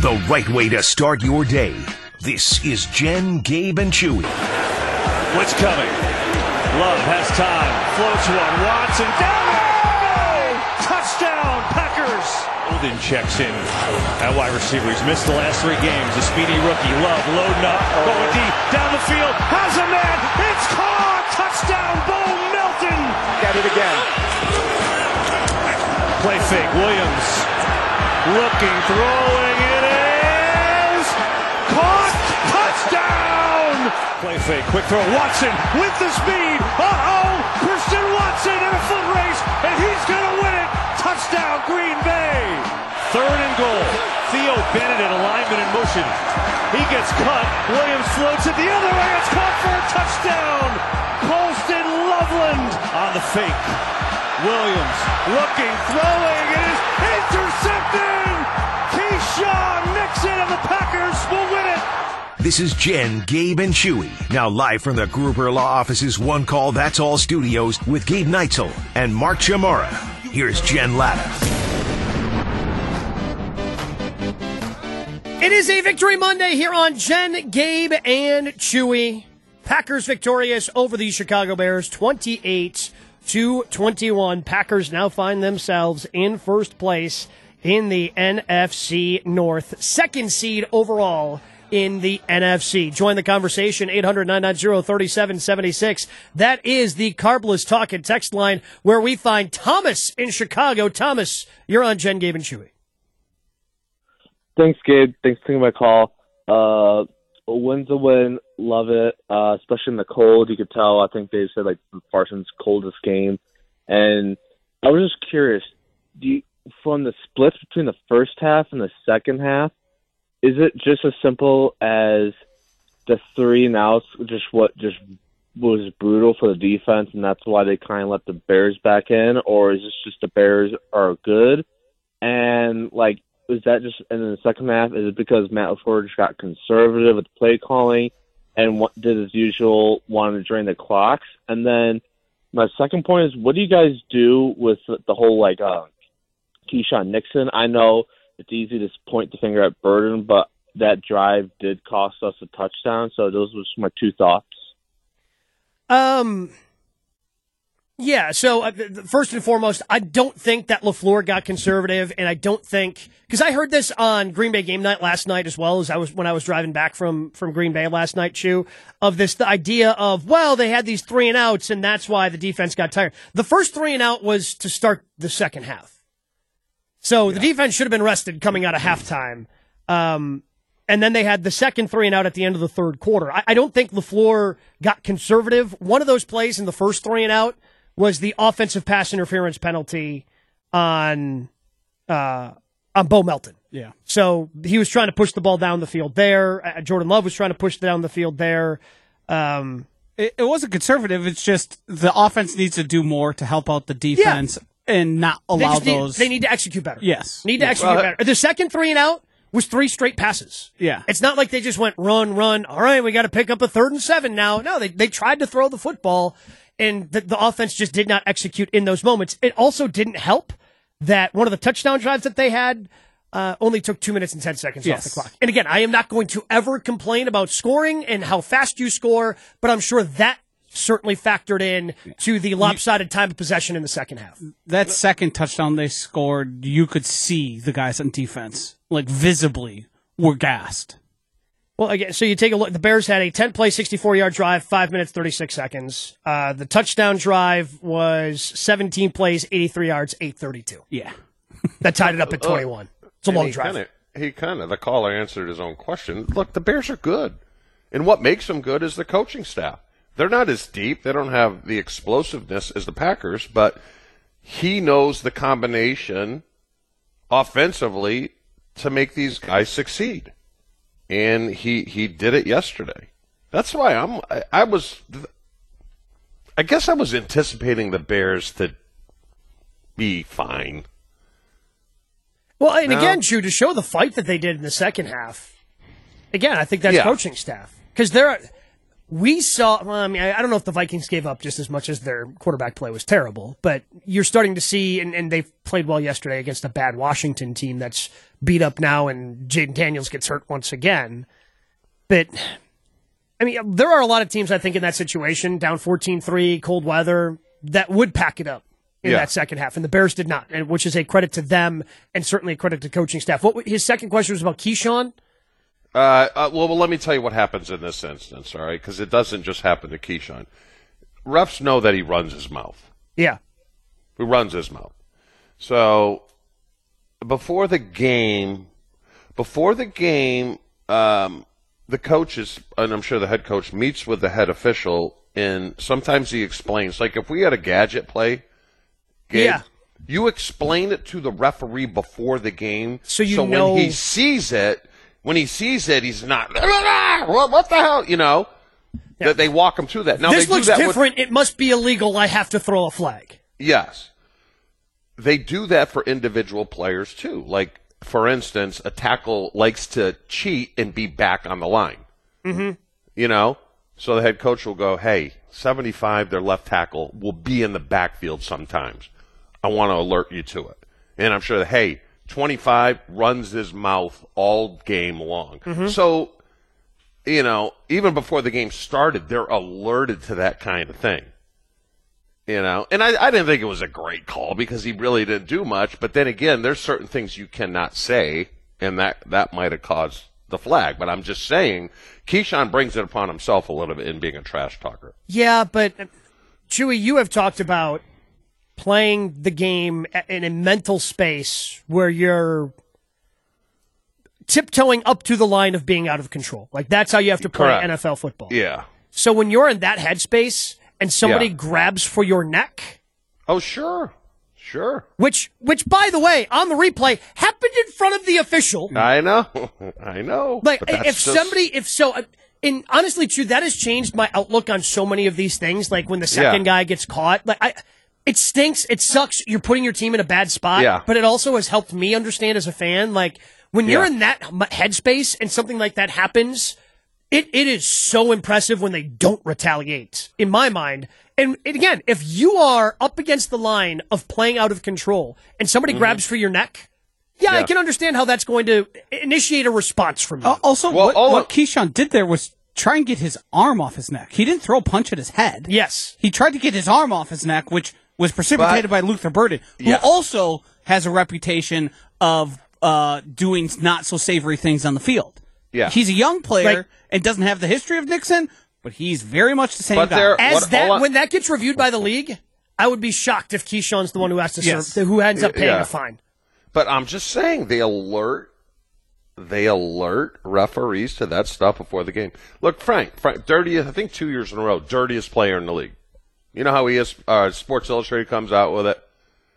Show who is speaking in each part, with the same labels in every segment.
Speaker 1: the right way to start your day. This is Jen, Gabe, and Chewy.
Speaker 2: What's coming? Love has time. Floats one. Watson down. No! Touchdown, Packers. Golden checks in at wide receiver. He's missed the last 3 games. The speedy rookie. Love loading up. Going deep. Down the field. Has a man. It's caught. Touchdown, Bo Melton.
Speaker 3: Got it again.
Speaker 2: Play fake. Williams looking, throwing. It is caught. Touchdown. Play fake. Quick throw. Watson with the speed. Christian Watson in a foot race, and he's going to win it. Touchdown, Green Bay. 3rd and goal. Theo Bennett in alignment in motion. He gets cut. Williams floats it the other way. It's caught for a touchdown. Colston Loveland on the fake. Williams looking, throwing. It is intercepted. Keyshawn Nixon and the Packers will win it.
Speaker 1: This is Jen, Gabe, and Chewy. Now live from the Gruber Law Office's One Call That's All studios with Gabe Neitzel and Mark Chamara. Here's Jen Latta.
Speaker 4: It is a Victory Monday here on Jen, Gabe, and Chewy. Packers victorious over the Chicago Bears, 28-21. Packers now find themselves in first place in the NFC North, 2nd seed overall in the NFC. Join the conversation, 800-990-3776. That is the Carbless Talk and Text line where we find Thomas in Chicago. Thomas, you're on Jen, Gabe, and Chewy.
Speaker 5: Thanks, Gabe. Thanks for taking my call. A win's a win. Love it, especially in the cold. You could tell, I think they said, like, Parsons' coldest game. And I was just curious, from the splits between the first half and the second half, is it just as simple as the 3 and outs, just was brutal for the defense, and that's why they kind of let the Bears back in? Or is this just the Bears are good? And, like, is that just – and in the second half, is it because Matt LaFleur just got conservative with the play calling and did as usual, wanted to drain the clocks? And then my second point is, what do you guys do with the whole, like, Keyshawn Nixon? I know – it's easy to point the finger at Burden, but that drive did cost us a touchdown. So those were my 2 thoughts.
Speaker 4: Yeah, so first and foremost, I don't think that LaFleur got conservative, and I don't think – because I heard this on Green Bay game night last night as well, when I was driving back from Green Bay last night, Chew, of the idea of, well, they had these 3 and outs, and that's why the defense got tired. The first 3 and out was to start the second half. So the defense should have been rested coming out of halftime. And then they had the second 3 and out at the end of the third quarter. I don't think LaFleur got conservative. One of those plays in the first 3 and out was the offensive pass interference penalty on Bo Melton.
Speaker 6: Yeah.
Speaker 4: So he was trying to push the ball down the field there. Jordan Love was trying to push down the field there.
Speaker 6: It wasn't conservative. It's just the offense needs to do more to help out the defense. Yeah. And not allow those.
Speaker 4: They need to execute better.
Speaker 6: Yes.
Speaker 4: Need to execute better. The second 3 and out was 3 straight passes.
Speaker 6: Yeah.
Speaker 4: It's not like they just went run. All right, we got to pick up a 3rd and 7 now. No, they tried to throw the football, and the offense just did not execute in those moments. It also didn't help that one of the touchdown drives that they had only took 2 minutes and 10 seconds off the clock. And again, I am not going to ever complain about scoring and how fast you score, but I'm sure that certainly factored in to the lopsided time of possession in the second half.
Speaker 6: That second touchdown they scored, you could see the guys on defense, like, visibly were gassed.
Speaker 4: Well, again, so you take a look. The Bears had a 10-play, 64-yard drive, 5 minutes, 36 seconds. The touchdown drive was 17 plays, 83 yards, 8:32.
Speaker 6: Yeah.
Speaker 4: That tied it up at 21. It's a long drive.
Speaker 3: The caller answered his own question. Look, the Bears are good. And what makes them good is the coaching staff. They're not as deep. They don't have the explosiveness as the Packers, but he knows the combination offensively to make these guys succeed. And he did it yesterday. That's why I guess I was anticipating the Bears to be fine.
Speaker 4: Well, and again, Drew, to show the fight that they did in the second half, again, I think that's coaching staff. Because we saw, well, I mean, I don't know if the Vikings gave up just as much as their quarterback play was terrible, but you're starting to see, and they played well yesterday against a bad Washington team that's beat up now, and Jaden Daniels gets hurt once again. But, I mean, there are a lot of teams, I think, in that situation, down 14-3, cold weather, that would pack it up in that second half, and the Bears did not, which is a credit to them and certainly a credit to coaching staff. His second question was about Keyshawn?
Speaker 3: Well, let me tell you what happens in this instance, all right? Because it doesn't just happen to Keyshawn. Refs know that he runs his mouth.
Speaker 4: Yeah.
Speaker 3: He runs his mouth. So before the game, the coaches, and I'm sure the head coach, meets with the head official, and sometimes he explains. Like if we had a gadget play, Gabe, you explain it to the referee before the game.
Speaker 4: So
Speaker 3: when he sees it, he's not, what the hell, that they walk him through that. Now,
Speaker 4: this looks different. It must be illegal. I have to throw a flag.
Speaker 3: Yes. They do that for individual players, too. Like, for instance, a tackle likes to cheat and be back on the line. Mm-hmm. So the head coach will go, hey, 75, their left tackle, will be in the backfield sometimes. I want to alert you to it. And I'm sure that, hey, 25 runs his mouth all game long. Mm-hmm. So, even before the game started, they're alerted to that kind of thing. And I didn't think it was a great call because he really didn't do much. But then again, there's certain things you cannot say, and that might have caused the flag. But I'm just saying, Keyshawn brings it upon himself a little bit in being a trash talker.
Speaker 4: Yeah, but, Chewy, you have talked about playing the game in a mental space where you're tiptoeing up to the line of being out of control. Like, that's how you have to play NFL football.
Speaker 3: Yeah.
Speaker 4: So when you're in that headspace and somebody grabs for your neck.
Speaker 3: Oh, sure.
Speaker 4: Which, by the way, on the replay, happened in front of the official.
Speaker 3: I know.
Speaker 4: Like, and honestly, Chew, that has changed my outlook on so many of these things. Like, when the second guy gets caught, it stinks. It sucks. You're putting your team in a bad spot.
Speaker 3: Yeah.
Speaker 4: But it also has helped me understand as a fan, like, when you're in that headspace and something like that happens, it is so impressive when they don't retaliate, in my mind. And again, if you are up against the line of playing out of control and somebody grabs for your neck, I can understand how that's going to initiate a response from you.
Speaker 6: Also, what Keyshawn did there was try and get his arm off his neck. He didn't throw a punch at his head.
Speaker 4: Yes.
Speaker 6: He tried to get his arm off his neck, which was precipitated by Luther Burden, who also has a reputation of doing not so savory things on the field.
Speaker 3: Yeah.
Speaker 6: He's a young player and doesn't have the history of Nixon, but he's very much the same guy.
Speaker 4: When that gets reviewed by the league, I would be shocked if Keyshawn's the one who has to serve, who ends up paying a fine.
Speaker 3: But I'm just saying, they alert referees to that stuff before the game. Look, Frank, dirtiest, I think 2 years in a row, dirtiest player in the league. You know how he is? Sports Illustrated comes out with it.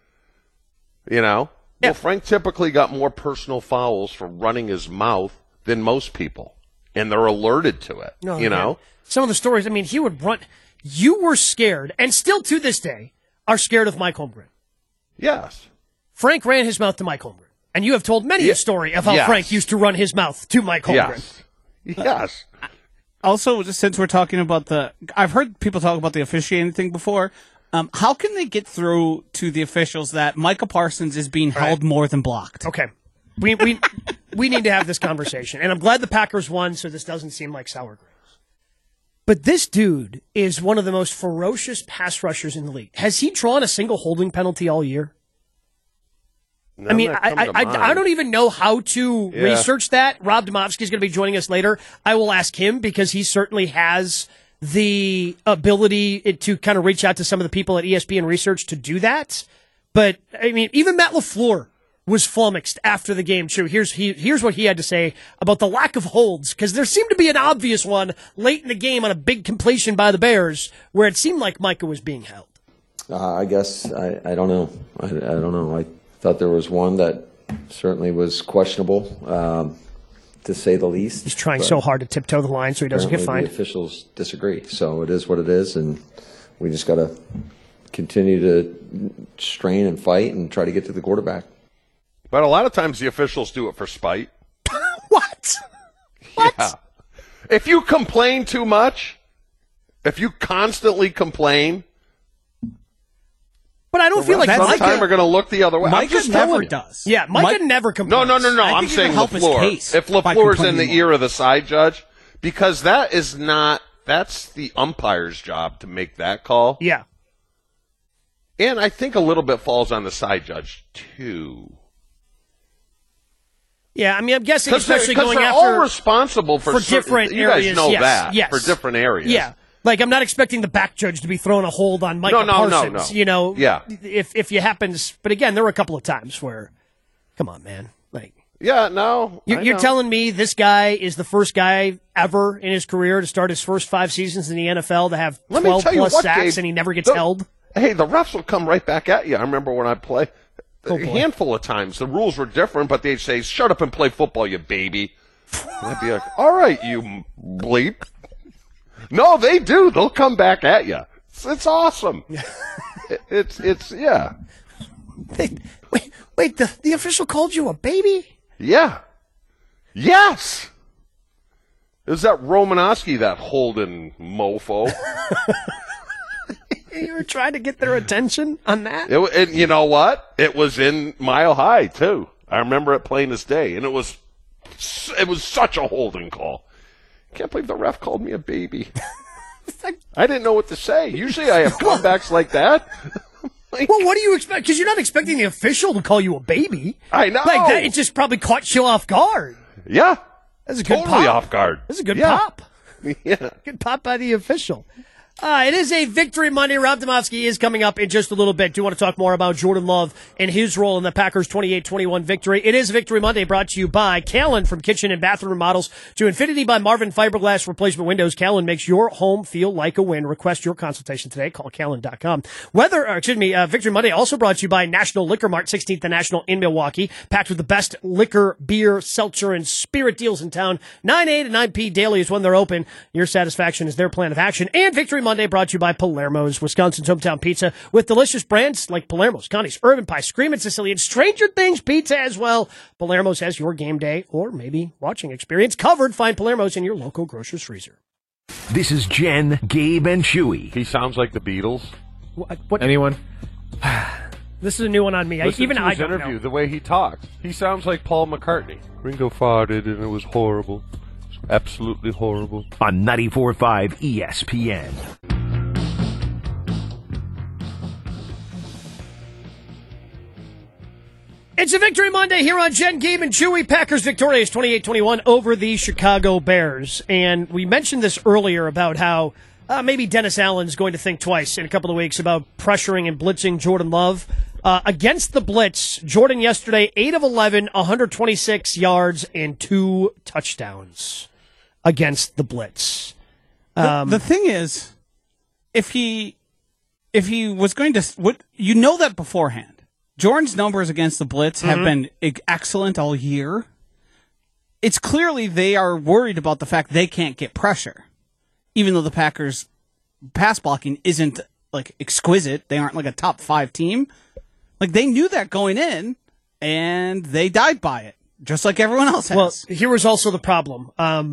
Speaker 3: Well, Frank typically got more personal fouls for running his mouth than most people, and they're alerted to it.
Speaker 4: Some of the stories, I mean, he would run. You were scared, and still to this day are scared of Mike Holmgren.
Speaker 3: Yes.
Speaker 4: Frank ran his mouth to Mike Holmgren, and you have told many a story of how Frank used to run his mouth to Mike Holmgren.
Speaker 3: Yes.
Speaker 6: Also, since we're talking about I've heard people talk about the officiating thing before. How can they get through to the officials that Micah Parsons is being held more than blocked?
Speaker 4: Okay. We need to have this conversation. And I'm glad the Packers won, so this doesn't seem like sour grapes. But this dude is one of the most ferocious pass rushers in the league. Has he drawn a single holding penalty all year? I mean, I don't even know how to research that. Rob Demovsky is going to be joining us later. I will ask him because he certainly has the ability to kind of reach out to some of the people at ESPN Research to do that. But, I mean, even Matt LaFleur was flummoxed after the game. True. Here's what he had to say about the lack of holds, because there seemed to be an obvious one late in the game on a big completion by the Bears where it seemed like Micah was being held.
Speaker 7: I guess I don't know. I don't know. I thought there was one that certainly was questionable, to say the least.
Speaker 4: He's trying so hard to tiptoe the line so he doesn't get fined.
Speaker 7: The officials disagree, so it is what it is, and we just got to continue to strain and fight and try to get to the quarterback.
Speaker 3: But a lot of times the officials do it for spite.
Speaker 4: What?
Speaker 3: Yeah. If you complain too much, If you constantly complain,
Speaker 4: but I don't feel like
Speaker 3: sometime are going to look the other way.
Speaker 6: Micah never does.
Speaker 4: Yeah, Micah never complains.
Speaker 3: No. I'm saying LaFleur. If LaFleur's in the ear of the side judge, because that's the umpire's job to make that call.
Speaker 4: Yeah.
Speaker 3: And I think a little bit falls on the side judge, too.
Speaker 4: Yeah, I mean, I'm guessing especially
Speaker 3: because
Speaker 4: going
Speaker 3: they're
Speaker 4: after
Speaker 3: all responsible for
Speaker 4: different
Speaker 3: you
Speaker 4: areas.
Speaker 3: You guys know that.
Speaker 4: Yes.
Speaker 3: For different areas.
Speaker 4: Yeah. Like, I'm not expecting the back judge to be throwing a hold on Micah Parsons.
Speaker 3: No.
Speaker 4: You know,
Speaker 3: yeah.
Speaker 4: If it happens, but again, there were a couple of times where, come on, man, like.
Speaker 3: Yeah, no.
Speaker 4: You're telling me this guy is the first guy ever in his career to start his first 5 seasons in the NFL to have 12 plus sacks, Gabe, and he never gets held?
Speaker 3: Hey, the refs will come right back at you. I remember when I played a handful of times. The rules were different, but they'd say, "Shut up and play football, you baby." And I'd be like, "All right, you bleep." No, they do. They'll come back at you. It's awesome. It's yeah.
Speaker 4: Wait, the official called you a baby?
Speaker 3: Yeah. Yes. It was that Romanowski, that Holden mofo.
Speaker 4: You were trying to get their attention on that?
Speaker 3: And you know what? It was in Mile High, too. I remember it plain as day. And it was such a holding call. Can't believe the ref called me a baby. I didn't know what to say. Usually I have comebacks like that.
Speaker 4: Well, what do you expect? Because you're not expecting the official to call you a baby.
Speaker 3: I know.
Speaker 4: Like that, it just probably caught you off guard.
Speaker 3: Yeah.
Speaker 4: That's a good
Speaker 3: totally
Speaker 4: pop.
Speaker 3: Off guard.
Speaker 4: That's a good pop.
Speaker 3: Yeah.
Speaker 4: Good pop by the official. It is a Victory Monday. Rob Domofsky is coming up in just a little bit. Do want to talk more about Jordan Love and his role in the Packers' 28-21 victory. It is Victory Monday, brought to you by Callan, from kitchen and bathroom remodels to Infinity by Marvin Fiberglass Replacement Windows. Callan makes your home feel like a win. Request your consultation today. Call Callan.com. Victory Monday also brought to you by National Liquor Mart, 16th and National in Milwaukee, packed with the best liquor, beer, seltzer, and spirit deals in town. 9 a to 9 p daily is when they're open. Your satisfaction is their plan of action. And Victory Monday brought to you by Palermo's, Wisconsin's hometown pizza, with delicious brands like Palermo's, Connie's, Urban Pie, Screamin' Sicilian, Stranger Things Pizza as well. Palermo's has your game day or maybe watching experience covered. Find Palermo's in your local grocer's freezer.
Speaker 1: This is Jen, Gabe, and Chewy.
Speaker 3: He sounds like the Beatles.
Speaker 4: What?
Speaker 8: Anyone?
Speaker 4: This is a new one on me.
Speaker 3: Listen to
Speaker 4: I
Speaker 3: his
Speaker 4: don't
Speaker 3: interview,
Speaker 4: know.
Speaker 3: the way he talks. He sounds like Paul McCartney. Ringo farted and it was horrible. It was absolutely horrible.
Speaker 1: On 94.5 ESPN.
Speaker 4: It's a Victory Monday here on Jen, Gabe, and Chewy. Packers victorious 28-21 over the Chicago Bears. And we mentioned this earlier about how maybe Dennis Allen's going to think twice in a couple of weeks about pressuring and blitzing Jordan Love. Against the blitz, Jordan yesterday, 8 of 11, 126 yards, and 2 touchdowns against the blitz.
Speaker 6: The thing is, if he was going to, you know that beforehand. Jordan's numbers against the blitz have been excellent all year. It's clearly they are worried about the fact they can't get pressure, even though the Packers' pass blocking isn't like exquisite. They aren't like a top 5 team. Like they knew that going in, and they died by it, just like everyone else has.
Speaker 4: Well, here was also the problem.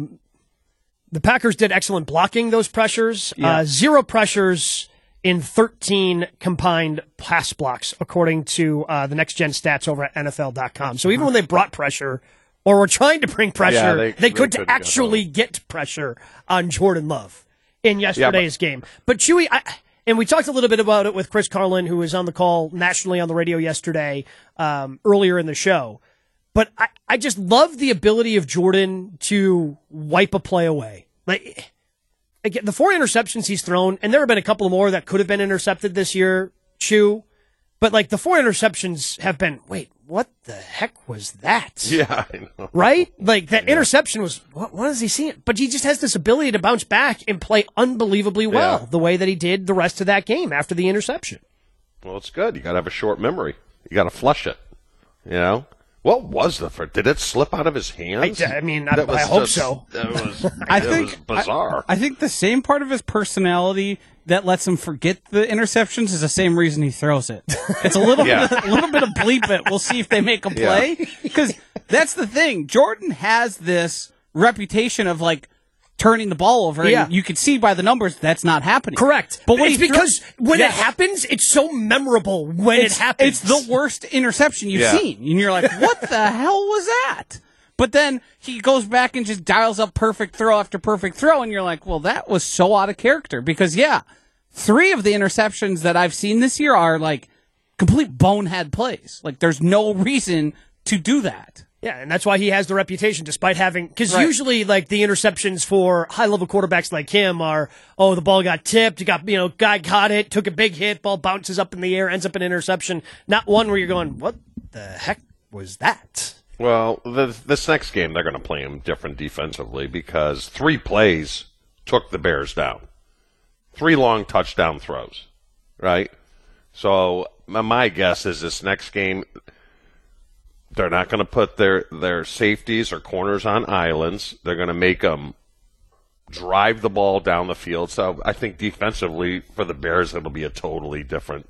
Speaker 4: The Packers did excellent blocking those pressures. 0 pressures in 13 combined pass blocks, according to the Next Gen stats over at NFL.com. So even when they brought pressure, or were trying to bring pressure, they couldn't actually get pressure on Jordan Love in yesterday's game. But Chewy, and we talked a little bit about it with Chris Carlin, who was on the call nationally on the radio yesterday, earlier in the show. But I just love the ability of Jordan to wipe a play away. Like, again, the 4 interceptions he's thrown, and there have been a couple more that could have been intercepted this year, Chew. But, like, the 4 interceptions have been, wait, what the heck was that?
Speaker 3: Yeah, I know.
Speaker 4: Right? Like, that interception was, what is he seeing? But he just has this ability to bounce back and play unbelievably well, the way that he did the rest of that game after the interception.
Speaker 3: Well, it's good. You got to have a short memory. You got to flush it, you know? What was the first? Did it slip out of his hands?
Speaker 4: I hope so.
Speaker 3: It was bizarre.
Speaker 6: I think the same part of his personality that lets him forget the interceptions is the same reason he throws it. It's a little bit of bleep it. We'll see if they make a play. Because that's the thing. Jordan has this reputation of like turning the ball over.
Speaker 4: Yeah.
Speaker 6: And you can see by the numbers that's not happening.
Speaker 4: Correct.
Speaker 6: But
Speaker 4: it's because when it happens, it's so memorable when it happens.
Speaker 6: It's the worst interception you've seen. And you're like, what the hell was that? But then he goes back and just dials up perfect throw after perfect throw, and you're like, well, that was so out of character. Because, 3 of the interceptions that I've seen this year are like complete bonehead plays. Like, there's no reason to do that.
Speaker 4: Yeah, and that's why he has the reputation, despite having, because usually, like, the interceptions for high-level quarterbacks like him are, the ball got tipped, guy caught it, took a big hit, ball bounces up in the air, ends up an interception. Not one where you're going, what the heck was that?
Speaker 3: Well, this next game, they're going to play him different defensively because 3 plays took the Bears down. 3 long touchdown throws, right? So my guess is this next game, they're not going to put their safeties or corners on islands. They're going to make them drive the ball down the field. So I think defensively for the Bears, it'll be a totally different.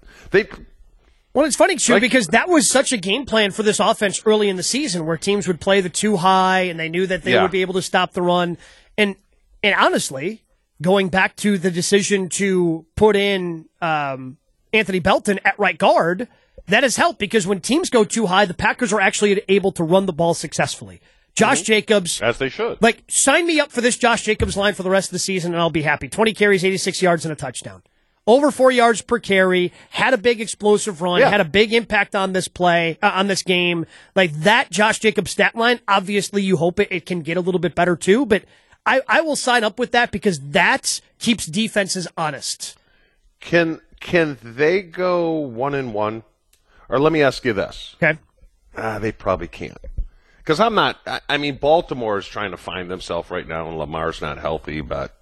Speaker 4: Well, it's funny, too, because that was such a game plan for this offense early in the season where teams would play the 2 high and they knew that they would be able to stop the run. And honestly, going back to the decision to put in Anthony Belton at right guard, that has helped because when teams go too high, the Packers are actually able to run the ball successfully. Josh Jacobs.
Speaker 3: As they should.
Speaker 4: Like, sign me up for this Josh Jacobs line for the rest of the season and I'll be happy. 20 carries, 86 yards, and a touchdown. Over 4 yards per carry, had a big explosive run, had a big impact on this play, on this game. Like, that Josh Jacobs stat line, obviously you hope it can get a little bit better too, but I will sign up with that because that keeps defenses honest.
Speaker 3: Can they go 1-1? Or let me ask you this.
Speaker 4: Okay.
Speaker 3: They probably can't. Because Baltimore is trying to find themselves right now, and Lamar's not healthy, but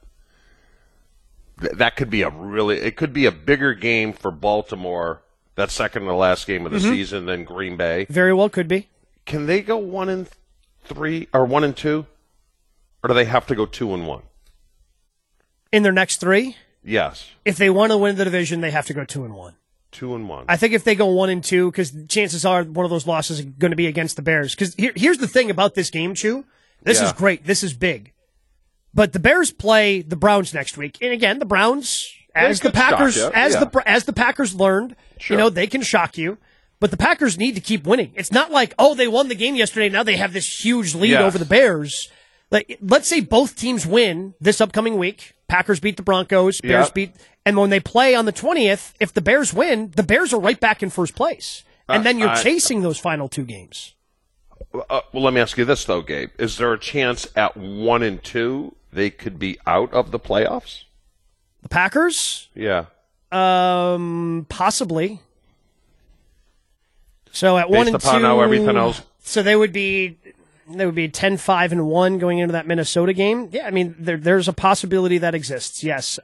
Speaker 3: that could be it could be a bigger game for Baltimore, that second to last game of the season, than Green Bay.
Speaker 4: Very well could be.
Speaker 3: Can they go 1-3 or 1-2? Or do they have to go 2-1?
Speaker 4: In their next 3?
Speaker 3: Yes.
Speaker 4: If they want to win the division, they have to go 2-1.
Speaker 3: 2-1.
Speaker 4: I think if they go 1-2, because chances are one of those losses is going to be against the Bears. Because here's the thing about this game, Chew. This is great. This is big. But the Bears play the Browns next week, and again, the Browns, as the Packers, as the Packers learned, they can shock you. But the Packers need to keep winning. It's not like, they won the game yesterday, now they have this huge lead over the Bears. Like, let's say both teams win this upcoming week. Packers beat the Broncos, Bears beat, and when they play on the 20th, if the Bears win, the Bears are right back in first place. And then you're chasing those final 2 games.
Speaker 3: Well, let me ask you this, though, Gabe. Is there a chance at 1-2 they could be out of the playoffs?
Speaker 4: The Packers?
Speaker 3: Yeah.
Speaker 4: Possibly. So at
Speaker 3: Based
Speaker 4: 1-2,
Speaker 3: upon how everything else.
Speaker 4: So they would be 10-5-1 going into that Minnesota game. Yeah, I mean, there's a possibility that exists. Yes.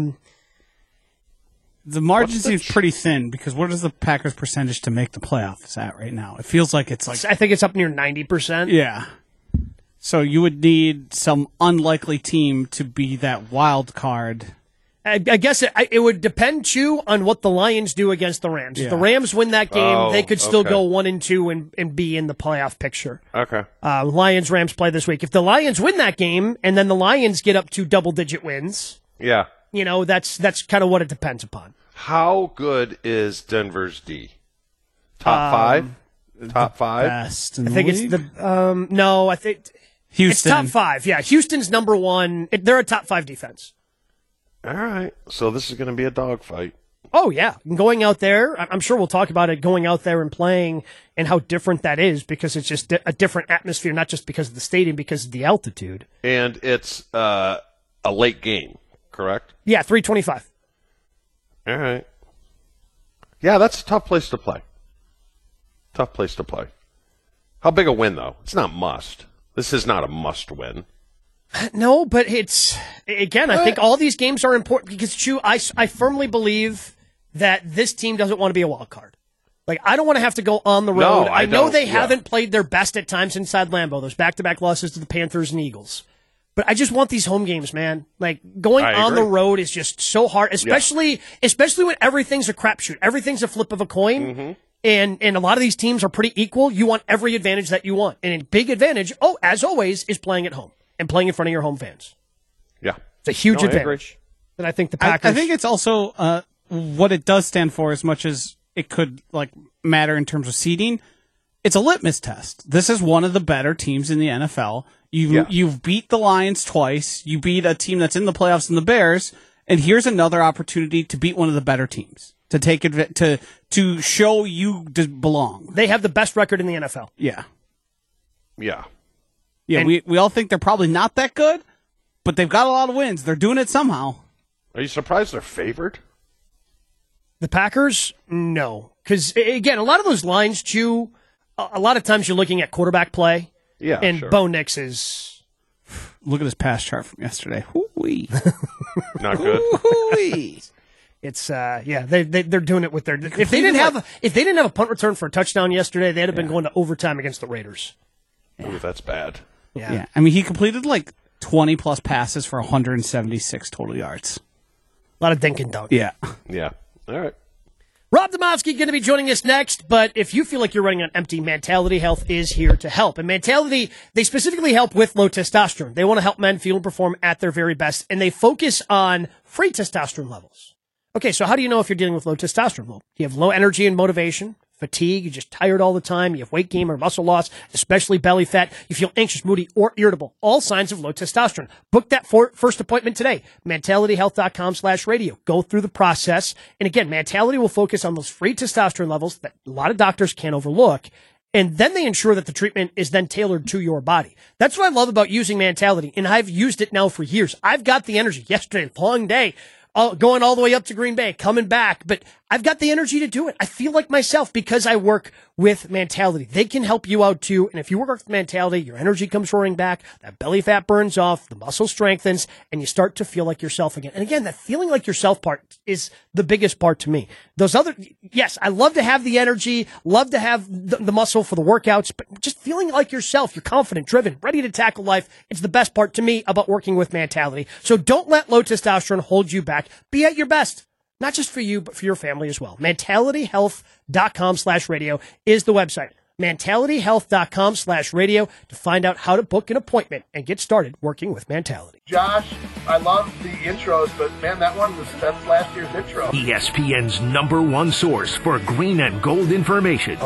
Speaker 6: The margin seems pretty thin because what is the Packers' percentage to make the playoffs at right now? It feels like it's like...
Speaker 4: I think it's up near 90%.
Speaker 6: Yeah. So you would need some unlikely team to be that wild card.
Speaker 4: I guess it would depend, too, on what the Lions do against the Rams. If the Rams win that game, they could still go 1-2 and be in the playoff picture.
Speaker 3: Okay.
Speaker 4: Lions-Rams play this week. If the Lions win that game and then the Lions get up to double-digit wins, that's kind of what it depends upon.
Speaker 3: How good is Denver's D? Top 5? Top 5?
Speaker 6: Best in
Speaker 4: I think
Speaker 6: the league?
Speaker 4: it's the no. I think
Speaker 6: Houston.
Speaker 4: It's top 5. Yeah, Houston's number 1. They're a top 5 defense.
Speaker 3: All right. So this is going to be a dogfight.
Speaker 4: Oh yeah, and going out there, I'm sure we'll talk about it. Going out there and playing, and how different that is because it's just a different atmosphere, not just because of the stadium, because of the altitude.
Speaker 3: And it's a late game, correct?
Speaker 4: Yeah, 3:25.
Speaker 3: All right. Yeah, that's a tough place to play. Tough place to play. How big a win, though? It's not must. This is not a must win.
Speaker 4: No, but it's, again, I think all these games are important because, Chew, I firmly believe that this team doesn't want to be a wild card. Like, I don't want to have to go on the road.
Speaker 3: No,
Speaker 4: I know they haven't played their best at times inside Lambeau. Those back-to-back losses to the Panthers and Eagles. But I just want these home games, man. Like, going on the road is just so hard, especially when everything's a crapshoot. Everything's a flip of a coin. Mm-hmm. And a lot of these teams are pretty equal. You want every advantage that you want. And a big advantage, as always, is playing at home and playing in front of your home fans.
Speaker 3: Yeah.
Speaker 4: It's a huge
Speaker 3: No, I agree.
Speaker 4: advantage. And I think the Packers.
Speaker 6: I think it's also what it does stand for, as much as it could matter in terms of seeding. It's a litmus test. This is one of the better teams in the NFL. You've beat the Lions twice. You beat a team that's in the playoffs in the Bears, and here's another opportunity to beat one of the better teams, to take to show you belong.
Speaker 4: They have the best record in the NFL.
Speaker 6: Yeah.
Speaker 3: Yeah.
Speaker 6: Yeah, we all think they're probably not that good, but they've got a lot of wins. They're doing it somehow.
Speaker 3: Are you surprised they're favored?
Speaker 4: The Packers? No. Because, again, a lot of those lines, Chew, a lot of times you're looking at quarterback play.
Speaker 3: Yeah,
Speaker 4: and
Speaker 3: sure.
Speaker 4: Bo Nix is...
Speaker 6: Look at this pass chart from yesterday. Hoo-wee.
Speaker 3: Not good.
Speaker 6: Hoo-wee.
Speaker 4: It's they're doing it with their... If they didn't have a punt return for a touchdown yesterday, they'd have been going to overtime against the Raiders.
Speaker 3: Ooh, that's bad.
Speaker 4: Yeah.
Speaker 6: I mean, he completed 20-plus passes for 176 total yards.
Speaker 4: A lot of dink and dunk.
Speaker 6: Yeah.
Speaker 3: Yeah. All right.
Speaker 4: Rob Demovsky going to be joining us next, but if you feel like you're running on empty, Mentality Health is here to help. And Mentality, they specifically help with low testosterone. They want to help men feel and perform at their very best, and they focus on free testosterone levels. Okay, so how do you know if you're dealing with low testosterone? Well, you have low energy and motivation, fatigue, you're just tired all the time, you have weight gain or muscle loss, especially belly fat, you feel anxious, moody, or irritable. All signs of low testosterone. Book that first appointment today. MentalityHealth.com/radio. Go through the process. And again, Mentality will focus on those free testosterone levels that a lot of doctors can't overlook. And then they ensure that the treatment is then tailored to your body. That's what I love about using Mentality. And I've used it now for years. I've got the energy. Yesterday, long day. Going all the way up to Green Bay, coming back, but I've got the energy to do it. I feel like myself because I work with Mentality. They can help you out too, and if you work with Mentality, your energy comes roaring back, that belly fat burns off, the muscle strengthens, and you start to feel like yourself again. And again, that feeling like yourself part is the biggest part to me. Yes, I love to have the energy, love to have the muscle for the workouts, but just feeling like yourself, you're confident, driven, ready to tackle life, it's the best part to me about working with Mentality. So don't let low testosterone hold you back. Be at your best. Not just for you, but for your family as well. MentalityHealth.com/radio is the website. MentalityHealth.com/radio to find out how to book an appointment and get started working with Mentality.
Speaker 8: Josh, I love the intros, but man, that's last year's intro.
Speaker 1: ESPN's #1 source for green and gold information.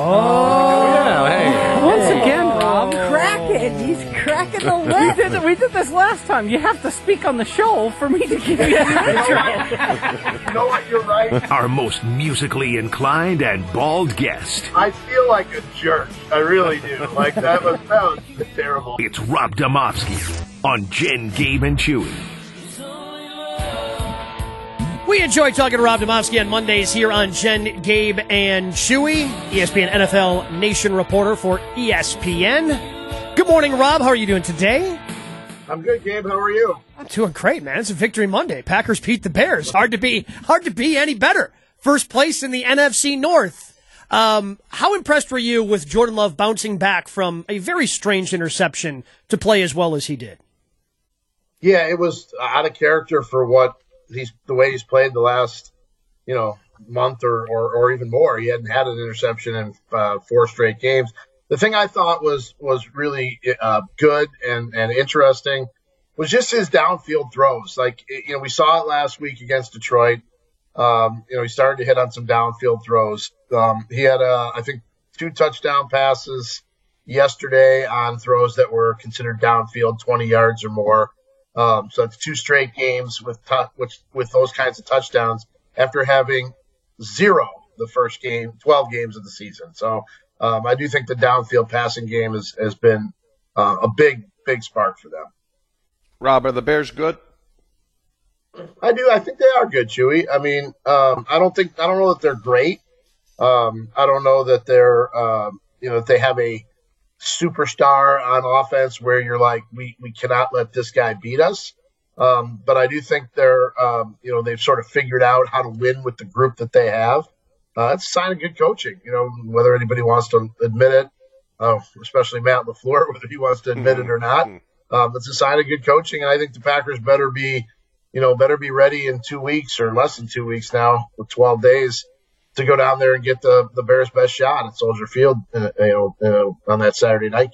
Speaker 6: Once again, Rob.
Speaker 9: Cracking. He's cracking the whip.
Speaker 6: We did this last time. You have to speak on the show for me to give you an intro.
Speaker 8: You know what? You're right.
Speaker 1: Our most musically inclined and bald guest.
Speaker 8: I feel like a jerk. I really do. That was terrible.
Speaker 1: It's Rob Demovsky on Jen, Gabe, and Chewy.
Speaker 4: We enjoy talking to Rob Demovsky on Mondays here on Jen, Gabe, and Chewy, ESPN NFL Nation reporter for ESPN. Good morning, Rob. How are you doing today?
Speaker 8: I'm good, Gabe. How are you?
Speaker 4: I'm doing great, man. It's a victory Monday. Packers beat the Bears. Hard to be any better. First place in the NFC North. How impressed were you with Jordan Love bouncing back from a very strange interception to play as well as he did?
Speaker 8: Yeah, it was out of character for the way he's played the last, month or even more. He hadn't had an interception in 4 straight games. The thing I thought was really good and interesting was just his downfield throws. We saw it last week against Detroit. He started to hit on some downfield throws. He had, I think, 2 touchdown passes yesterday on throws that were considered downfield, 20 yards or more. So it's 2 straight games with those kinds of touchdowns after having 0 the first 12 games of the season. So I do think the downfield passing game has been a big spark for them.
Speaker 3: Rob, are the Bears good?
Speaker 8: I do. I think they are good, Chewy. I mean, I don't know that they're great. I don't know that they're, that they have a superstar on offense where you're like, we cannot let this guy beat us. But I do think they're, they've sort of figured out how to win with the group that they have. That's a sign of good coaching, whether anybody wants to admit it, especially Matt LaFleur, whether he wants to admit it or not. It's a sign of good coaching. And I think the Packers better be ready in 2 weeks or less than 2 weeks now with 12 days to go down there and get the Bears' best shot at Soldier Field, on that Saturday night game.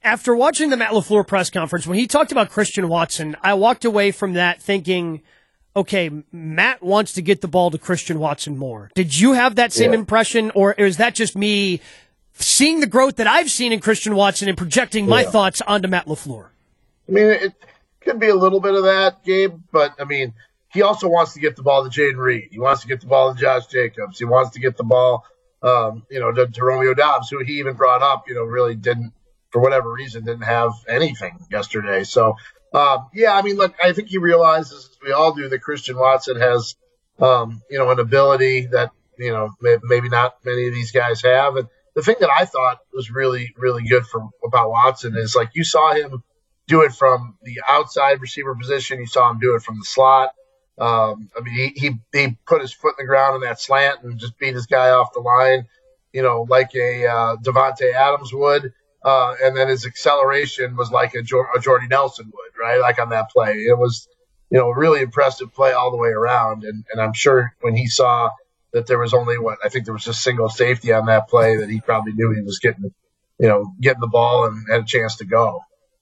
Speaker 4: After watching the Matt LaFleur press conference, when he talked about Christian Watson, I walked away from that thinking, okay, Matt wants to get the ball to Christian Watson more. Did you have that same impression, or is that just me seeing the growth that I've seen in Christian Watson and projecting my thoughts onto Matt LaFleur?
Speaker 8: I mean, it could be a little bit of that, Gabe, but, I mean, he also wants to get the ball to Jaden Reed. He wants to get the ball to Josh Jacobs. He wants to get the ball, to Romeo Doubs, who he even brought up, really didn't, for whatever reason, didn't have anything yesterday. So, I mean, look, I think he realizes, as we all do, that Christian Watson has, an ability that, maybe not many of these guys have. And the thing that I thought was really, really good about Watson is, like, you saw him do it from the outside receiver position. You saw him do it from the slot. I mean, he put his foot in the ground in that slant and just beat his guy off the line, like a Devontae Adams would. And then his acceleration was like a Jordy Nelson would, right? Like on that play. It was, a really impressive play all the way around. And I'm sure when he saw that there was only I think there was just single safety on that play, that he probably knew he was getting the ball and had a chance to go.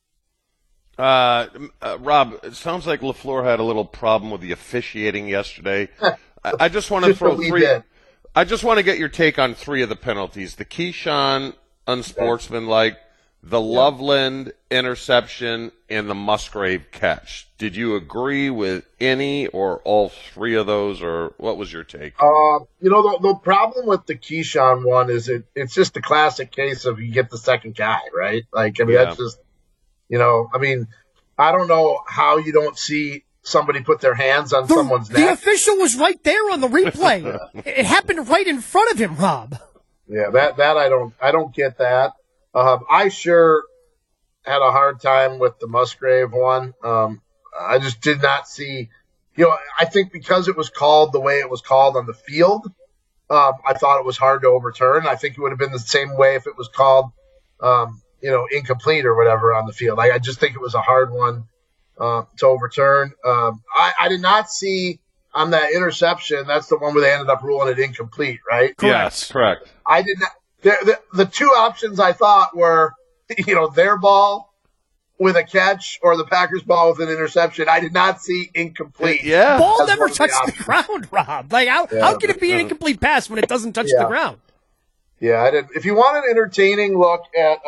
Speaker 3: Rob, it sounds like LaFleur had a little problem with the officiating yesterday. I just want to throw three. I just want to get your take on three of the penalties: the Keyshawn unsportsmanlike, the Loveland interception, and the Musgrave catch. Did you agree with any or all three of those, or what was your take?
Speaker 8: The problem with the Keyshawn one is it's just a classic case of you get the second guy, right? Like, I mean, that's just. I don't know how you don't see somebody put their hands on someone's neck.
Speaker 4: The official was right there on the replay. It happened right in front of him, Rob.
Speaker 8: Yeah, that I don't get that. I sure had a hard time with the Musgrave one. I just did not see, I think because it was called the way it was called on the field, I thought it was hard to overturn. I think it would have been the same way if it was called, incomplete or whatever on the field. I just think it was a hard one to overturn. I did not see on that interception, that's the one where they ended up ruling it incomplete, right?
Speaker 3: Yes, correct.
Speaker 8: I did not. The two options I thought were, their ball with a catch or the Packers ball with an interception. I did not see incomplete.
Speaker 4: Yeah. Ball never touched the ground, Rob. Like, how can it be an incomplete pass when it doesn't touch the ground?
Speaker 8: Yeah, I didn't. If you want an entertaining look at,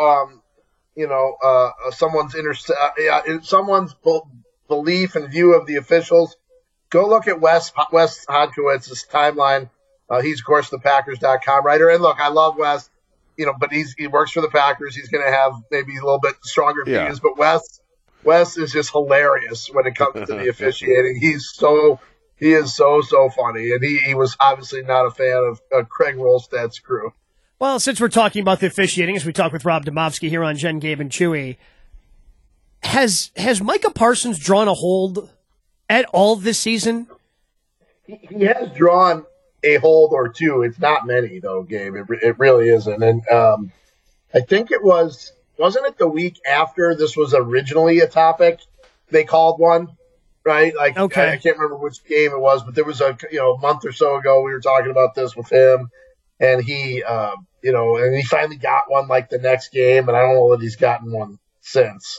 Speaker 8: someone's belief and view of the officials, go look at Wes Hodkiewicz's timeline. He's, of course, the Packers.com writer. And look, I love Wes, but he works for the Packers. He's going to have maybe a little bit stronger views. But Wes is just hilarious when it comes to the officiating. He is so funny. And he was obviously not a fan of Craig Rolstad's crew.
Speaker 4: Well, since we're talking about the officiating, as we talk with Rob Demovsky here on Jen, Gabe, and Chewy, has Micah Parsons drawn a hold at all this season?
Speaker 8: He has drawn a hold or two. It's not many, though, Gabe. It really isn't. And I think wasn't it the week after this was originally a topic, they called one, right? Like, okay. I can't remember which game it was, but there was a month or so ago we were talking about this with him, and he and he finally got one like the next game, and I don't know that he's gotten one since.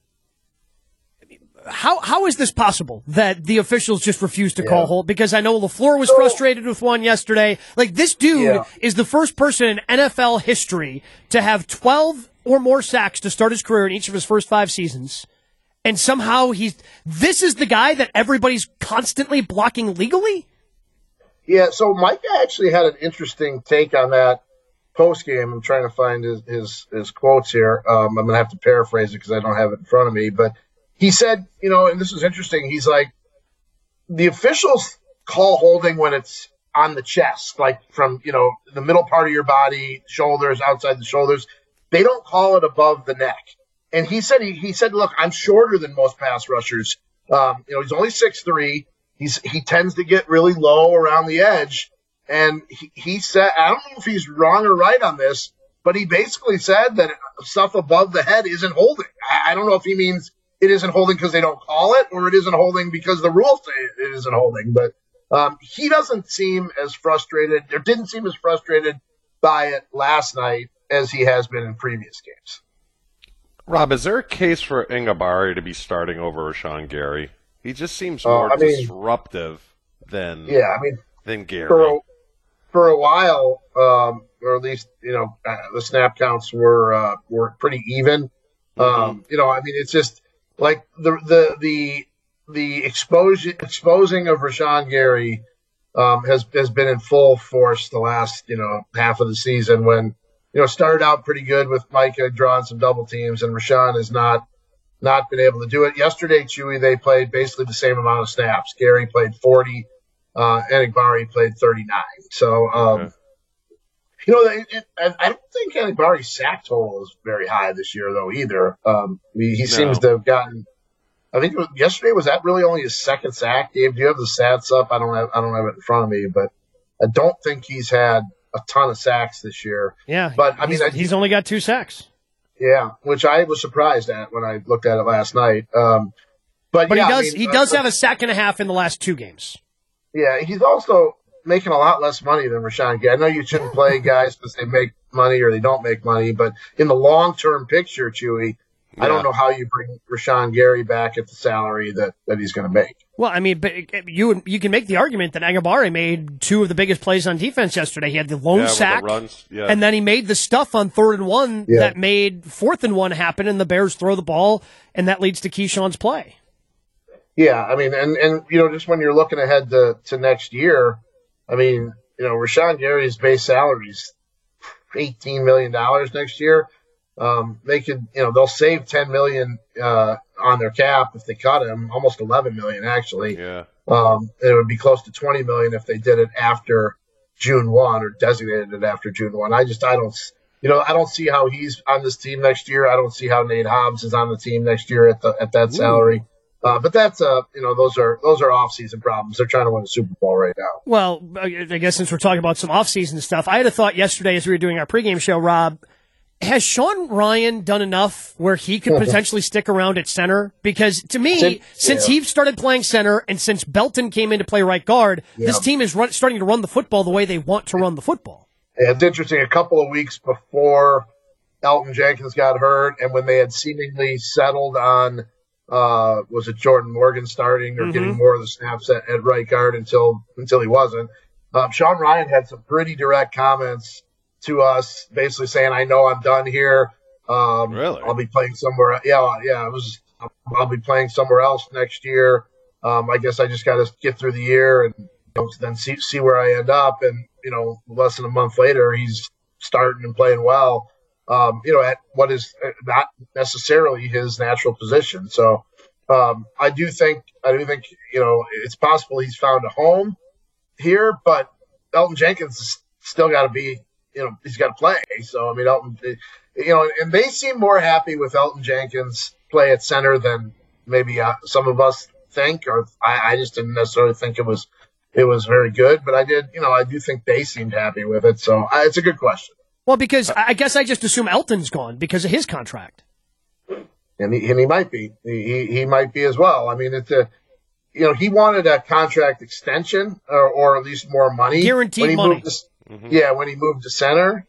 Speaker 4: How is this possible that the officials just refuse to call hold? Because I know LaFleur was frustrated with one yesterday. Like, this dude is the first person in NFL history to have 12 or more sacks to start his career in each of his first 5 seasons. And somehow this is the guy that everybody's constantly blocking legally?
Speaker 8: Yeah, so Micah actually had an interesting take on that post-game. I'm trying to find his quotes here. I'm going to have to paraphrase it because I don't have it in front of me. But he said, and this is interesting, he's like, the officials call holding when it's on the chest, like from, the middle part of your body, shoulders, outside the shoulders. They don't call it above the neck. And he said, look, I'm shorter than most pass rushers. He's only 6'3". He tends to get really low around the edge. And he said, I don't know if he's wrong or right on this, but he basically said that stuff above the head isn't holding. I don't know if he means it isn't holding because they don't call it, or it isn't holding because the rules say it isn't holding. But he doesn't seem as frustrated, or didn't seem as frustrated by it last night as he has been in previous games.
Speaker 3: Rob, is there a case for Ingabari to be starting over Rashawn Gary? He just seems more disruptive than Gary.
Speaker 8: For a while, or at least the snap counts were pretty even. It's just like the exposing of Rashawn Gary has been in full force the last half of the season, when started out pretty good with Micah drawing some double teams, and Rashawn has not been able to do it. Yesterday, Chewy, they played basically the same amount of snaps. Gary played 40, Enigbari played 39. So, I don't think Enigbari's sack total is very high this year, though, either. He seems to have gotten. I think yesterday, was that really only his second sack? Dave, do you have the stats up? I don't have it in front of me, but I don't think he's had a ton of sacks this year.
Speaker 4: Yeah,
Speaker 8: but
Speaker 4: he's only got 2 sacks.
Speaker 8: Yeah, which I was surprised at when I looked at it last night. But
Speaker 4: he does have a sack and a half in the last 2 games.
Speaker 8: Yeah, he's also making a lot less money than Rashawn Gary. I know you shouldn't play guys because they make money or they don't make money, but in the long-term picture, Chewy, I don't know how you bring Rashawn Gary back at the salary that he's going to make.
Speaker 4: Well, I mean, but you can make the argument that Enigbari made 2 of the biggest plays on defense yesterday. He had the lone sack, and then he made the stuff on 3rd and 1 that made 4th and 1 happen, and the Bears throw the ball, and that leads to Keyshawn's play.
Speaker 8: Yeah, I mean, and just when you're looking ahead to next year, I mean, Rashawn Gary's base salary is $18 million next year. They could, they'll save $10 million on their cap if they cut him, almost $11 million actually.
Speaker 3: Yeah.
Speaker 8: It would be close to $20 million if they did it after June 1 or designated it after June 1. I don't see how he's on this team next year. I don't see how Nate Hobbs is on the team next year at that salary. But that's those are off-season problems. They're trying to win a Super Bowl right now.
Speaker 4: Well, I guess since we're talking about some off-season stuff, I had a thought yesterday as we were doing our pregame show, Rob. Has Sean Ryan done enough where he could potentially stick around at center? Because to me, since he started playing center and since Belton came in to play right guard, this team is starting to run the football the way they want to run the football.
Speaker 8: Yeah, it's interesting. A couple of weeks before Elton Jenkins got hurt and when they had seemingly settled on, was it Jordan Morgan starting or getting more of the snaps at right guard until he wasn't. Sean Ryan had some pretty direct comments to us, basically saying, "I know I'm done here.
Speaker 3: Really?
Speaker 8: I'll be playing somewhere. I'll be playing somewhere else next year. I guess I just got to get through the year and then see where I end up." And less than a month later, he's starting and playing well. At what is not necessarily his natural position. So I do think it's possible he's found a home here, but Elton Jenkins has still got to be. He's got to play. So, I mean, Elton, and they seem more happy with Elton Jenkins play at center than maybe some of us think, or I just didn't necessarily think it was very good, but I do think they seemed happy with it. So it's a good question.
Speaker 4: Well, because I guess I just assume Elton's gone because of his contract.
Speaker 8: And he might be. He might be as well. I mean, he wanted a contract extension or at least more money.
Speaker 4: Guaranteed money.
Speaker 8: Yeah, when he moved to center,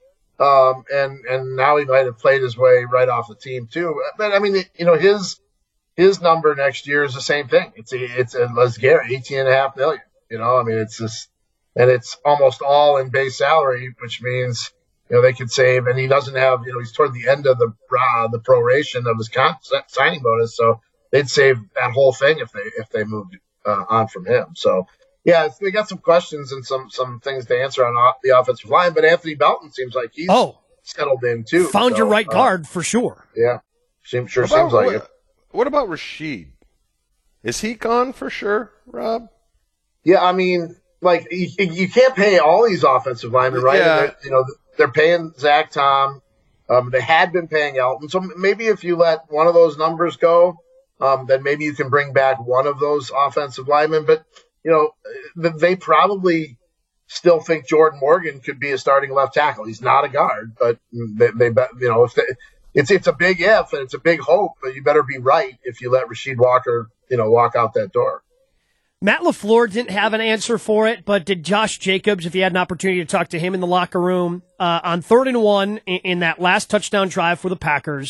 Speaker 8: and now he might have played his way right off the team too. But I mean, his number next year is the same thing. It's Les Gary, $18.5 million. I mean, it's just, and it's almost all in base salary, which means they could save. And he doesn't have, he's toward the end of the proration of his signing bonus, so they'd save that whole thing if they moved on from him. So. Yeah, they got some questions and some things to answer on the offensive line, but Anthony Belton seems like he's settled in too.
Speaker 4: Found your right guard for sure.
Speaker 8: Yeah, seems like it.
Speaker 3: What about Rashid? Is he gone for sure, Rob?
Speaker 8: Yeah, I mean, like you can't pay all these offensive linemen, right?
Speaker 3: Yeah.
Speaker 8: They're paying Zach Tom. They had been paying Elton, so maybe if you let one of those numbers go, then maybe you can bring back one of those offensive linemen, but. They probably still think Jordan Morgan could be a starting left tackle. He's not a guard, but it's a big if and it's a big hope, but you better be right if you let Rasheed Walker, walk out that door.
Speaker 4: Matt LaFleur didn't have an answer for it, but did Josh Jacobs, if you had an opportunity to talk to him in the locker room, on 3rd and 1 in that last touchdown drive for the Packers,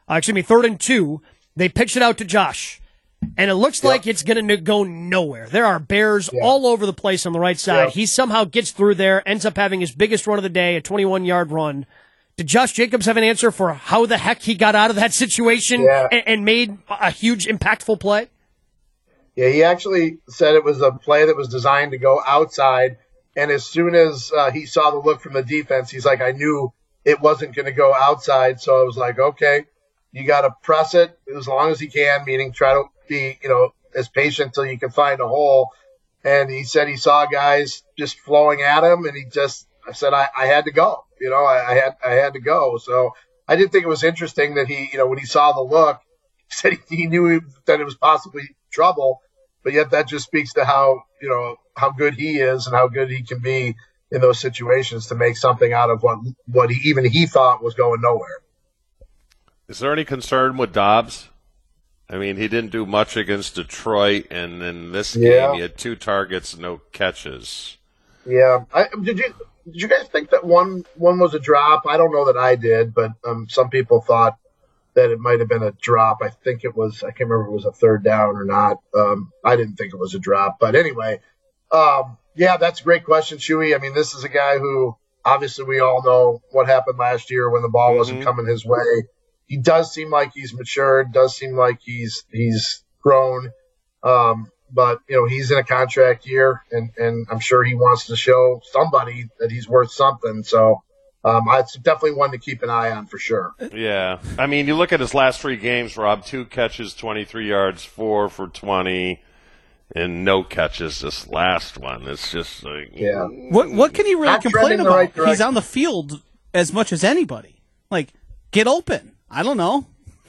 Speaker 4: 3rd and 2. They pitch it out to Josh. And it looks like it's going to go nowhere. There are Bears all over the place on the right side. He somehow gets through there, ends up having his biggest run of the day, a 21-yard run. Did Josh Jacobs have an answer for how the heck he got out of that situation and made a huge, impactful play?
Speaker 8: Yeah, he actually said it was a play that was designed to go outside. And as soon as he saw the look from the defense, he's like, I knew it wasn't going to go outside. So I was like, okay, you got to press it as long as you can, meaning try to be, as patient until you can find a hole. And he said he saw guys just flowing at him, and I said I had to go. I had to go. So I did think it was interesting that he, when he saw the look, he said he knew that it was possibly trouble, but yet that just speaks to how good he is and how good he can be in those situations to make something out of what he thought was going nowhere.
Speaker 3: Is there any concern with Dobbs? I mean, he didn't do much against Detroit, and in this game he had 2 targets, no catches.
Speaker 8: Yeah. Did you guys think that one was a drop? I don't know that I did, but some people thought that it might have been a drop. I think it was. I can't remember if it was a 3rd down or not. I didn't think it was a drop, but anyway, that's a great question, Chewy. I mean, this is a guy who obviously we all know what happened last year when the ball wasn't coming his way. He does seem like he's matured, does seem like he's grown. But, he's in a contract year, and I'm sure he wants to show somebody that he's worth something. So it's definitely one to keep an eye on for sure.
Speaker 3: Yeah. I mean, you look at his last 3 games, Rob, 2 catches, 23 yards, 4 for 20, and no catches this last one. It's just like...
Speaker 8: Yeah.
Speaker 6: What can he really complain about? He's on the field as much as anybody. Like, get open. I don't know.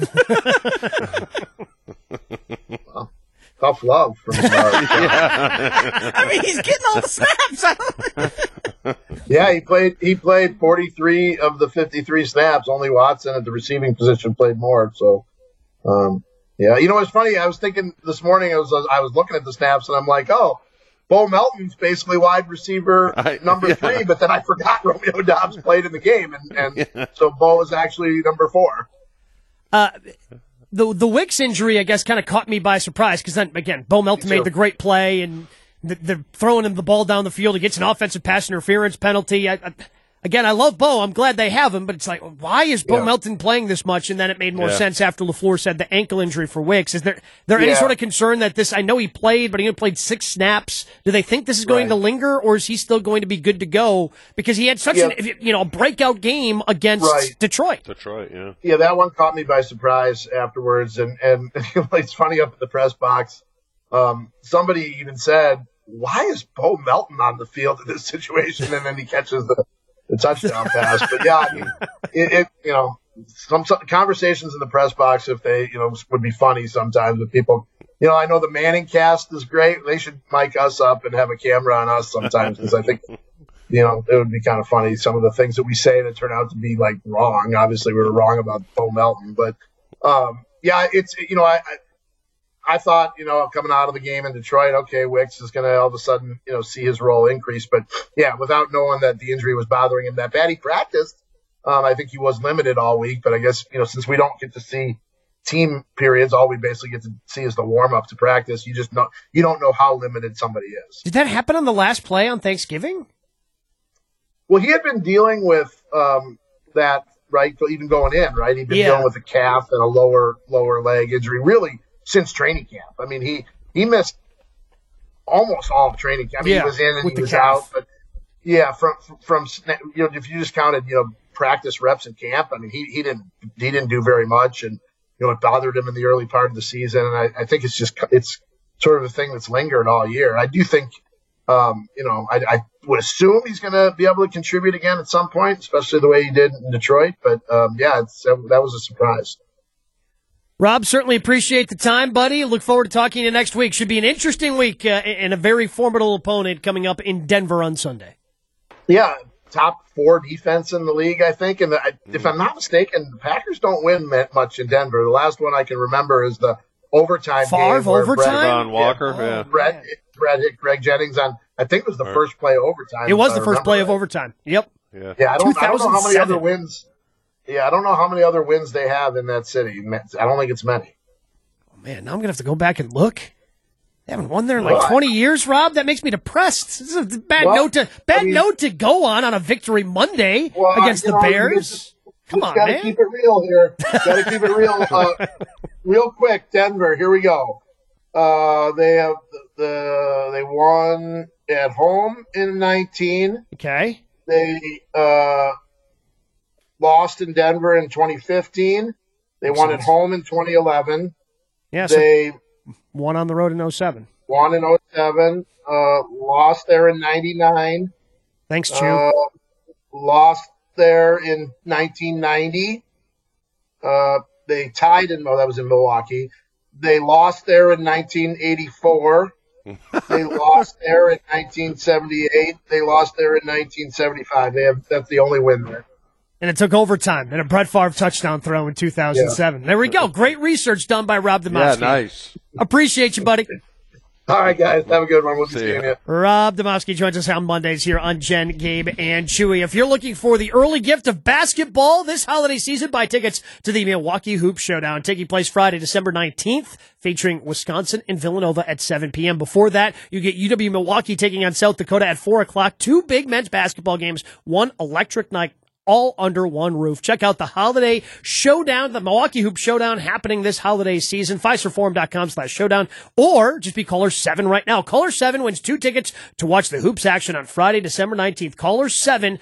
Speaker 8: Well, tough love from
Speaker 6: I mean, he's getting all the snaps.
Speaker 8: Yeah, he played 43 of the 53 snaps. Only Watson at the receiving position played more. So, it's funny. I was thinking this morning. I was looking at the snaps, and I'm like, oh, Bo Melton's basically wide receiver number 3, but then I forgot Romeo Doubs played in the game, and so Bo is actually number 4.
Speaker 4: The Wicks injury, I guess, kind of caught me by surprise because then, again, Bo Melton made the great play, and they're throwing him the ball down the field. He gets an offensive pass interference penalty. Again, I love Bo. I'm glad they have him, but it's like, why is Bo Melton playing this much? And then it made more sense after LaFleur said the ankle injury for Wicks. Is there any sort of concern that this, I know he played, but he only played 6 snaps. Do they think this is going to linger, or is he still going to be good to go? Because he had such a breakout game against Detroit.
Speaker 8: Yeah, that one caught me by surprise afterwards. And it's funny up at the press box. Somebody even said, why is Bo Melton on the field in this situation? And then he catches the touchdown pass. But yeah, I mean, some conversations in the press box, if they, would be funny sometimes with people. I know the Manning cast is great. They should mic us up and have a camera on us sometimes, because I think, it would be kind of funny. Some of the things that we say that turn out to be like wrong. Obviously we were wrong about Bo Melton, but it's, I thought, coming out of the game in Detroit, okay, Wicks is going to all of a sudden, see his role increase. But, without knowing that the injury was bothering him that bad, he practiced. I think he was limited all week. But I guess, since we don't get to see team periods, all we basically get to see is the warm-up to practice. You don't know how limited somebody is.
Speaker 4: Did that happen on the last play on Thanksgiving?
Speaker 8: Well, he had been dealing with that, right, even going in, right? He'd been dealing with a calf and a lower leg injury, really, since training camp. I mean, he missed almost all of training camp. I mean, he was in and he was out. But, from if you just counted, practice reps in camp, I mean, he didn't do very much. And, it bothered him in the early part of the season. And I think it's sort of a thing that's lingered all year. I do think, I would assume he's going to be able to contribute again at some point, especially the way he did in Detroit. But, that was a surprise.
Speaker 4: Rob, certainly appreciate the time, buddy. Look forward to talking to you next week. Should be an interesting week and a very formidable opponent coming up in Denver on Sunday.
Speaker 8: Yeah, top 4 defense in the league, I think. And if I'm not mistaken, the Packers don't win much in Denver. The last one I can remember is the overtime game.
Speaker 3: Brett Walker.
Speaker 8: Brett hit Greg Jennings on, I think it was the first play of overtime.
Speaker 4: It was the first play of overtime. Yep.
Speaker 8: Yeah, I don't know how many other wins. Yeah, I don't know how many other wins they have in that city. I don't think it's many.
Speaker 4: Oh, man, now I'm going to have to go back and look. They haven't won there in like 20 years, Rob. That makes me depressed. This is a bad note to go on a victory Monday against the Bears. Come on, man.
Speaker 8: Got to keep it real here. Got to keep it real. Real quick, Denver. Here we go. They won at home in 19.
Speaker 4: Okay.
Speaker 8: They lost in Denver in 2015. They won at home in 2011.
Speaker 4: Yeah.
Speaker 8: They
Speaker 4: won on the road in 07.
Speaker 8: Won in 07. Lost there in 99.
Speaker 4: Thanks, Chew.
Speaker 8: Lost there in 1990. They tied that was in Milwaukee. They lost there in 1984. They lost there in 1978. They lost there in 1975. That's the only win there.
Speaker 4: And it took overtime and a Brett Favre touchdown throw in 2007. Yeah. There we go. Great research done by Rob Demovsky.
Speaker 3: Yeah, nice.
Speaker 4: Appreciate you, buddy.
Speaker 8: All right, guys. Have a good one. We'll see you.
Speaker 4: Rob Demovsky joins us on Mondays here on Jen, Gabe, and Chewy. If you're looking for the early gift of basketball this holiday season, buy tickets to the Milwaukee Hoop Showdown, taking place Friday, December 19th, featuring Wisconsin and Villanova at 7 p.m. Before that, you get UW Milwaukee taking on South Dakota at 4 o'clock. 2 big men's basketball games, one electric night, all under one roof. Check out the holiday showdown, the Milwaukee Hoop Showdown happening this holiday season. Fiserforum.com/showdown, or just be caller 7 right now. Caller 7 wins 2 tickets to watch the hoops action on Friday, December 19th. Caller 7,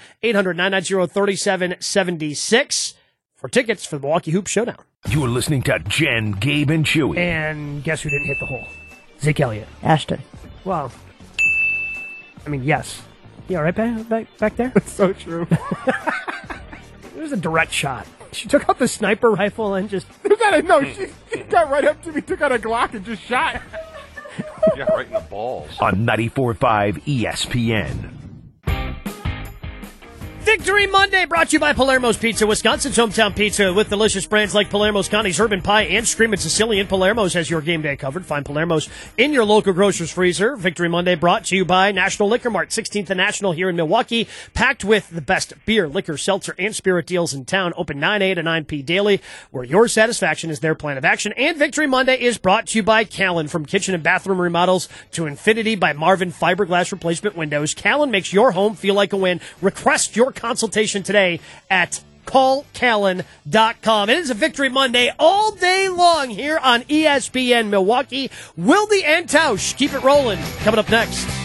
Speaker 4: 800-990-3776 for tickets for the Milwaukee Hoop Showdown.
Speaker 1: You're listening to Jen, Gabe, and Chewy.
Speaker 4: And guess who didn't hit the hole? Zeke Elliott.
Speaker 9: Ashton.
Speaker 4: Well, I mean, yes. You all right back there?
Speaker 6: That's so true.
Speaker 4: It was a direct shot. She took out the sniper rifle and just...
Speaker 6: she got right up to me, took out a Glock and just shot.
Speaker 3: Yeah, right in the balls.
Speaker 1: On 94.5 ESPN.
Speaker 4: Victory Monday brought to you by Palermo's Pizza, Wisconsin's hometown pizza with delicious brands like Palermo's, Connie's Urban Pie, and Screamin' Sicilian. Palermo's has your game day covered. Find Palermo's in your local grocer's freezer. Victory Monday brought to you by National Liquor Mart, 16th and National here in Milwaukee, packed with the best beer, liquor, seltzer, and spirit deals in town. Open 9 a.m. to 9 p.m. daily, where your satisfaction is their plan of action. And Victory Monday is brought to you by Callen, from kitchen and bathroom remodels to Infinity by Marvin fiberglass replacement windows. Callen makes your home feel like a win. Request your consultation today at callcallen.com. It is a Victory Monday all day long here on ESPN Milwaukee. Wilde and Tausch keep it rolling. Coming up next.